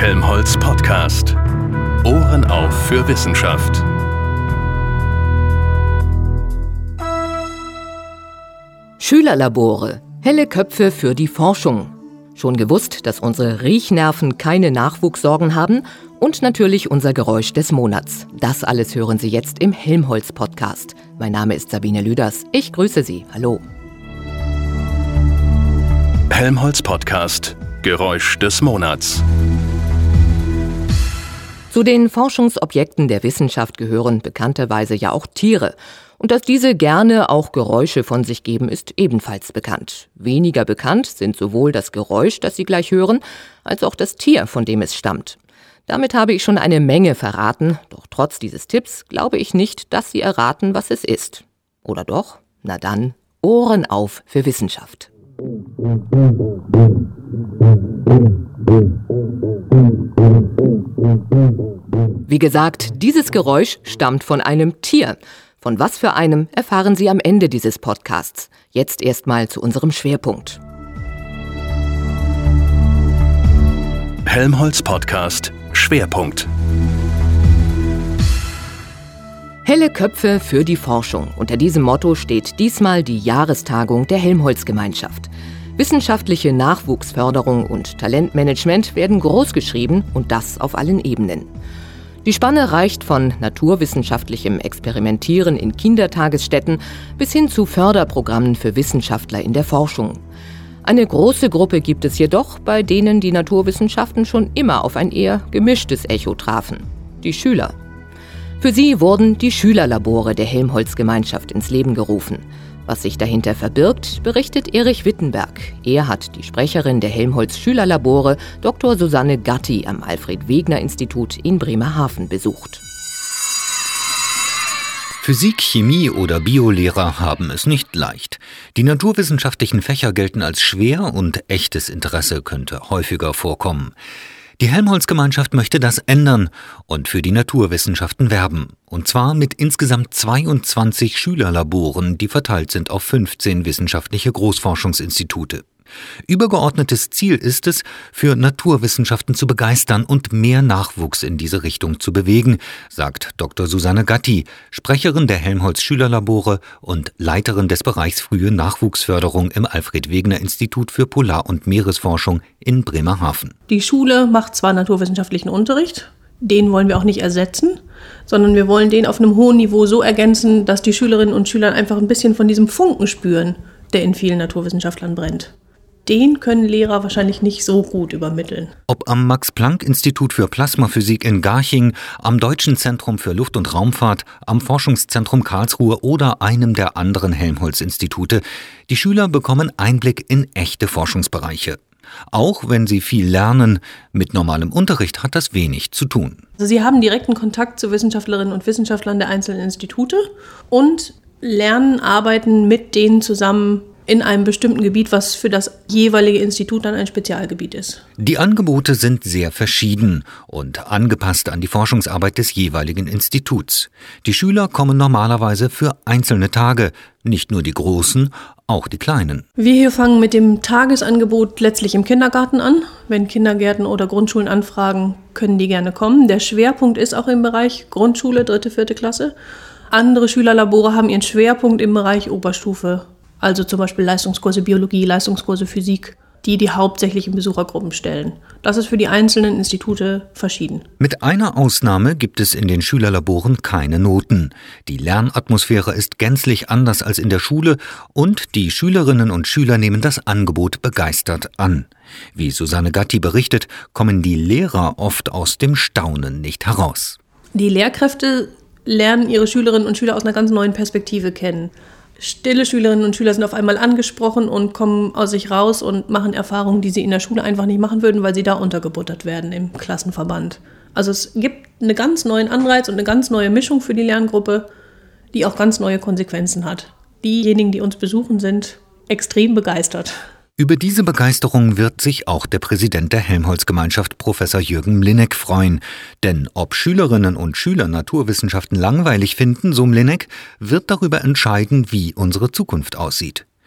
Helmholtz Podcast. Ohren auf für Wissenschaft. Schülerlabore. Helle Köpfe für die Forschung. Schon gewusst, dass unsere Riechnerven keine Nachwuchssorgen haben? Und natürlich unser Geräusch des Monats. Das alles hören Sie jetzt im Helmholtz Podcast. Mein Name ist Sabine Lüders. Ich grüße Sie. Hallo. Helmholtz Podcast. Geräusch des Monats. Zu den Forschungsobjekten der Wissenschaft gehören bekannterweise ja auch Tiere. Und dass diese gerne auch Geräusche von sich geben, ist ebenfalls bekannt. Weniger bekannt sind sowohl das Geräusch, das Sie gleich hören, als auch das Tier, von dem es stammt. Damit habe ich schon eine Menge verraten, doch trotz dieses Tipps glaube ich nicht, dass Sie erraten, was es ist. Oder doch? Na dann, Ohren auf für Wissenschaft. Wie gesagt, dieses Geräusch stammt von einem Tier. Von was für einem erfahren Sie am Ende dieses Podcasts. Jetzt erstmal zu unserem Schwerpunkt. Helmholtz Podcast Schwerpunkt. Helle Köpfe für die Forschung. Unter diesem Motto steht diesmal die Jahrestagung der Helmholtz-Gemeinschaft. Wissenschaftliche Nachwuchsförderung und Talentmanagement werden großgeschrieben und das auf allen Ebenen. Die Spanne reicht von naturwissenschaftlichem Experimentieren in Kindertagesstätten bis hin zu Förderprogrammen für Wissenschaftler in der Forschung. Eine große Gruppe gibt es jedoch, bei denen die Naturwissenschaften schon immer auf ein eher gemischtes Echo trafen: die Schüler. Für sie wurden die Schülerlabore der Helmholtz-Gemeinschaft ins Leben gerufen. Was sich dahinter verbirgt, berichtet Erich Wittenberg. Er hat die Sprecherin der Helmholtz-Schülerlabore, Dr. Susanne Gatti, am Alfred-Wegener-Institut in Bremerhaven besucht. Physik, Chemie oder Biolehrer haben es nicht leicht. Die naturwissenschaftlichen Fächer gelten als schwer und echtes Interesse könnte häufiger vorkommen. Die Helmholtz-Gemeinschaft möchte das ändern und für die Naturwissenschaften werben. Und zwar mit insgesamt 22 Schülerlaboren, die verteilt sind auf 15 wissenschaftliche Großforschungsinstitute. Übergeordnetes Ziel ist es, für Naturwissenschaften zu begeistern und mehr Nachwuchs in diese Richtung zu bewegen, sagt Dr. Susanne Gatti, Sprecherin der Helmholtz-Schülerlabore und Leiterin des Bereichs Frühe Nachwuchsförderung im Alfred-Wegener-Institut für Polar- und Meeresforschung in Bremerhaven. Die Schule macht zwar naturwissenschaftlichen Unterricht, den wollen wir auch nicht ersetzen, sondern wir wollen den auf einem hohen Niveau so ergänzen, dass die Schülerinnen und Schüler einfach ein bisschen von diesem Funken spüren, der in vielen Naturwissenschaftlern brennt. Den können Lehrer wahrscheinlich nicht so gut übermitteln. Ob am Max-Planck-Institut für Plasmaphysik in Garching, am Deutschen Zentrum für Luft- und Raumfahrt, am Forschungszentrum Karlsruhe oder einem der anderen Helmholtz-Institute, die Schüler bekommen Einblick in echte Forschungsbereiche. Auch wenn sie viel lernen, mit normalem Unterricht hat das wenig zu tun. Also sie haben direkten Kontakt zu Wissenschaftlerinnen und Wissenschaftlern der einzelnen Institute und lernen, arbeiten mit denen zusammen in einem bestimmten Gebiet, was für das jeweilige Institut dann ein Spezialgebiet ist. Die Angebote sind sehr verschieden und angepasst an die Forschungsarbeit des jeweiligen Instituts. Die Schüler kommen normalerweise für einzelne Tage, nicht nur die großen, auch die kleinen. Wir hier fangen mit dem Tagesangebot letztlich im Kindergarten an. Wenn Kindergärten oder Grundschulen anfragen, können die gerne kommen. Der Schwerpunkt ist auch im Bereich Grundschule, 3., 4. Klasse. Andere Schülerlabore haben ihren Schwerpunkt im Bereich Oberstufe. Also zum Beispiel Leistungskurse Biologie, Leistungskurse Physik, die hauptsächlich in Besuchergruppen stellen. Das ist für die einzelnen Institute verschieden. Mit einer Ausnahme gibt es in den Schülerlaboren keine Noten. Die Lernatmosphäre ist gänzlich anders als in der Schule und die Schülerinnen und Schüler nehmen das Angebot begeistert an. Wie Susanne Gatti berichtet, kommen die Lehrer oft aus dem Staunen nicht heraus. Die Lehrkräfte lernen ihre Schülerinnen und Schüler aus einer ganz neuen Perspektive kennen. Stille Schülerinnen und Schüler sind auf einmal angesprochen und kommen aus sich raus und machen Erfahrungen, die sie in der Schule einfach nicht machen würden, weil sie da untergebuttert werden im Klassenverband. Also es gibt einen ganz neuen Anreiz und eine ganz neue Mischung für die Lerngruppe, die auch ganz neue Konsequenzen hat. Diejenigen, die uns besuchen, sind extrem begeistert. Über diese Begeisterung wird sich auch der Präsident der Helmholtz-Gemeinschaft, Professor Jürgen Mlinek, freuen. Denn ob Schülerinnen und Schüler Naturwissenschaften langweilig finden, so Mlinek, wird darüber entscheiden, wie unsere Zukunft aussieht.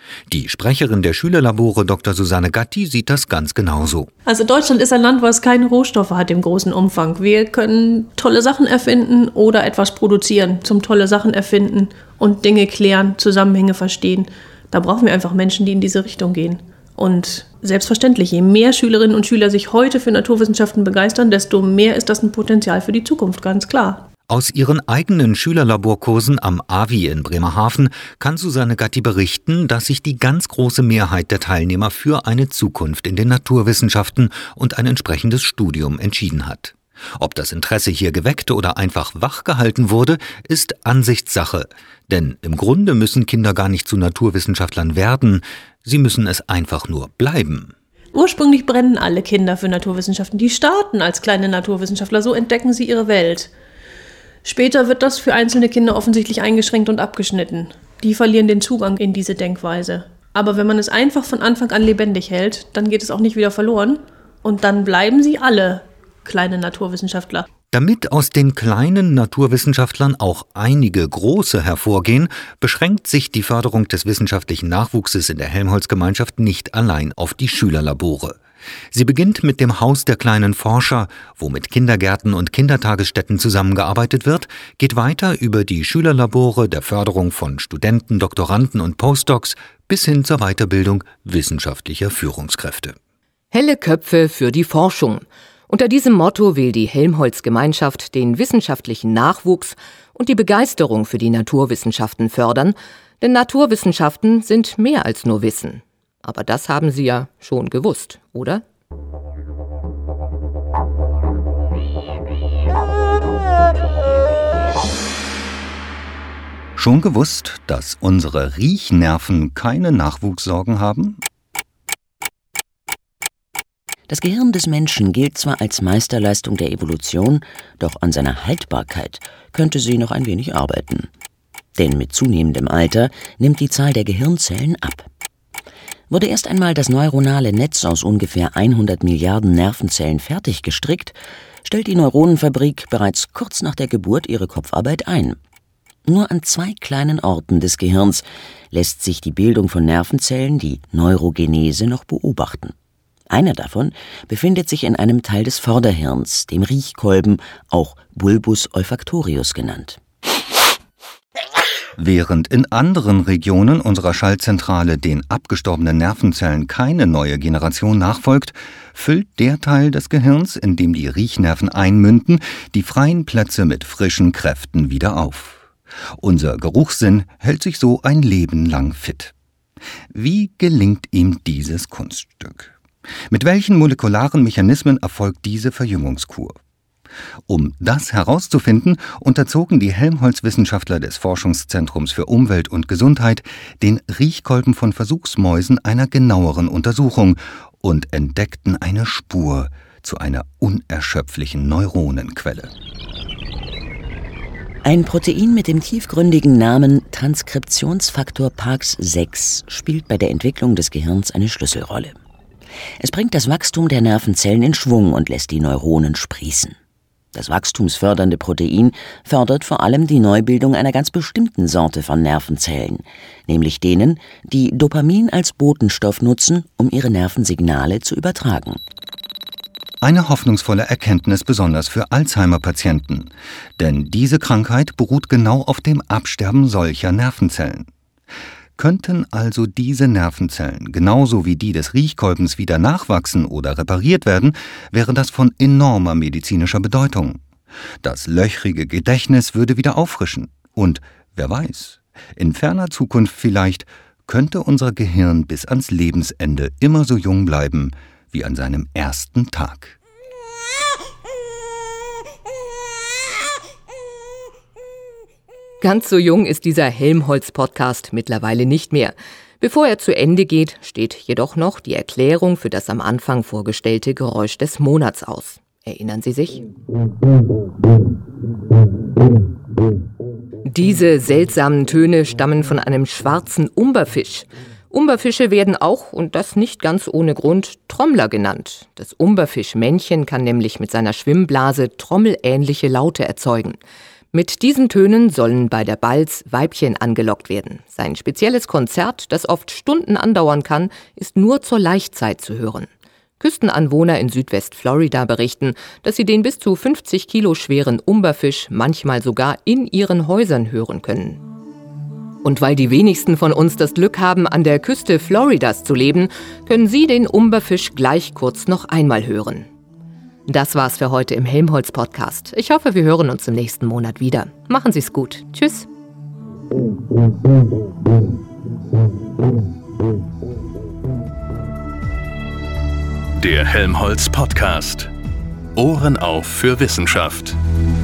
Die Sprecherin der Schülerlabore, Dr. Susanne Gatti, sieht das ganz genauso. Also Deutschland ist ein Land, was keine Rohstoffe hat im großen Umfang. Wir können tolle Sachen erfinden oder etwas produzieren, zum tolle Sachen erfinden und Dinge klären, Zusammenhänge verstehen. Da brauchen wir einfach Menschen, die in diese Richtung gehen. Und selbstverständlich, je mehr Schülerinnen und Schüler sich heute für Naturwissenschaften begeistern, desto mehr ist das ein Potenzial für die Zukunft, ganz klar. Aus ihren eigenen Schülerlaborkursen am AVI in Bremerhaven kann Susanne Gatti berichten, dass sich die ganz große Mehrheit der Teilnehmer für eine Zukunft in den Naturwissenschaften und ein entsprechendes Studium entschieden hat. Ob das Interesse hier geweckt oder einfach wachgehalten wurde, ist Ansichtssache. Denn im Grunde müssen Kinder gar nicht zu Naturwissenschaftlern werden, sie müssen es einfach nur bleiben. Ursprünglich brennen alle Kinder für Naturwissenschaften. Die starten als kleine Naturwissenschaftler, so entdecken sie ihre Welt. Später wird das für einzelne Kinder offensichtlich eingeschränkt und abgeschnitten. Die verlieren den Zugang in diese Denkweise. Aber wenn man es einfach von Anfang an lebendig hält, dann geht es auch nicht wieder verloren. Und dann bleiben sie alle kleine Naturwissenschaftler. Damit aus den kleinen Naturwissenschaftlern auch einige große hervorgehen, beschränkt sich die Förderung des wissenschaftlichen Nachwuchses in der Helmholtz-Gemeinschaft nicht allein auf die Schülerlabore. Sie beginnt mit dem Haus der kleinen Forscher, wo mit Kindergärten und Kindertagesstätten zusammengearbeitet wird, geht weiter über die Schülerlabore der Förderung von Studenten, Doktoranden und Postdocs bis hin zur Weiterbildung wissenschaftlicher Führungskräfte. Helle Köpfe für die Forschung. Unter diesem Motto will die Helmholtz-Gemeinschaft den wissenschaftlichen Nachwuchs und die Begeisterung für die Naturwissenschaften fördern, denn Naturwissenschaften sind mehr als nur Wissen. Aber das haben Sie ja schon gewusst, oder? Schon gewusst, dass unsere Riechnerven keine Nachwuchssorgen haben? Das Gehirn des Menschen gilt zwar als Meisterleistung der Evolution, doch an seiner Haltbarkeit könnte sie noch ein wenig arbeiten. Denn mit zunehmendem Alter nimmt die Zahl der Gehirnzellen ab. Wurde erst einmal das neuronale Netz aus ungefähr 100 Milliarden Nervenzellen fertig gestrickt, stellt die Neuronenfabrik bereits kurz nach der Geburt ihre Kopfarbeit ein. Nur an 2 kleinen Orten des Gehirns lässt sich die Bildung von Nervenzellen, die Neurogenese, noch beobachten. Einer davon befindet sich in einem Teil des Vorderhirns, dem Riechkolben, auch Bulbus olfactorius genannt. Während in anderen Regionen unserer Schaltzentrale den abgestorbenen Nervenzellen keine neue Generation nachfolgt, füllt der Teil des Gehirns, in dem die Riechnerven einmünden, die freien Plätze mit frischen Kräften wieder auf. Unser Geruchssinn hält sich so ein Leben lang fit. Wie gelingt ihm dieses Kunststück? Mit welchen molekularen Mechanismen erfolgt diese Verjüngungskur? Um das herauszufinden, unterzogen die Helmholtz-Wissenschaftler des Forschungszentrums für Umwelt und Gesundheit den Riechkolben von Versuchsmäusen einer genaueren Untersuchung und entdeckten eine Spur zu einer unerschöpflichen Neuronenquelle. Ein Protein mit dem tiefgründigen Namen Transkriptionsfaktor PAX6 spielt bei der Entwicklung des Gehirns eine Schlüsselrolle. Es bringt das Wachstum der Nervenzellen in Schwung und lässt die Neuronen sprießen. Das wachstumsfördernde Protein fördert vor allem die Neubildung einer ganz bestimmten Sorte von Nervenzellen, nämlich denen, die Dopamin als Botenstoff nutzen, um ihre Nervensignale zu übertragen. Eine hoffnungsvolle Erkenntnis besonders für Alzheimer-Patienten, denn diese Krankheit beruht genau auf dem Absterben solcher Nervenzellen. Könnten also diese Nervenzellen, genauso wie die des Riechkolbens, wieder nachwachsen oder repariert werden, wäre das von enormer medizinischer Bedeutung. Das löchrige Gedächtnis würde wieder auffrischen. Und wer weiß, in ferner Zukunft vielleicht könnte unser Gehirn bis ans Lebensende immer so jung bleiben wie an seinem ersten Tag. Ganz so jung ist dieser Helmholtz-Podcast mittlerweile nicht mehr. Bevor er zu Ende geht, steht jedoch noch die Erklärung für das am Anfang vorgestellte Geräusch des Monats aus. Erinnern Sie sich? Diese seltsamen Töne stammen von einem schwarzen Umberfisch. Umberfische werden auch, und das nicht ganz ohne Grund, Trommler genannt. Das Umberfischmännchen kann nämlich mit seiner Schwimmblase trommelähnliche Laute erzeugen. Mit diesen Tönen sollen bei der Balz Weibchen angelockt werden. Sein spezielles Konzert, das oft Stunden andauern kann, ist nur zur Laichzeit zu hören. Küstenanwohner in Südwest-Florida berichten, dass sie den bis zu 50 Kilo schweren Umberfisch manchmal sogar in ihren Häusern hören können. Und weil die wenigsten von uns das Glück haben, an der Küste Floridas zu leben, können Sie den Umberfisch gleich kurz noch einmal hören. Das war's für heute im Helmholtz-Podcast. Ich hoffe, wir hören uns im nächsten Monat wieder. Machen Sie's gut. Tschüss. Der Helmholtz-Podcast. Ohren auf für Wissenschaft.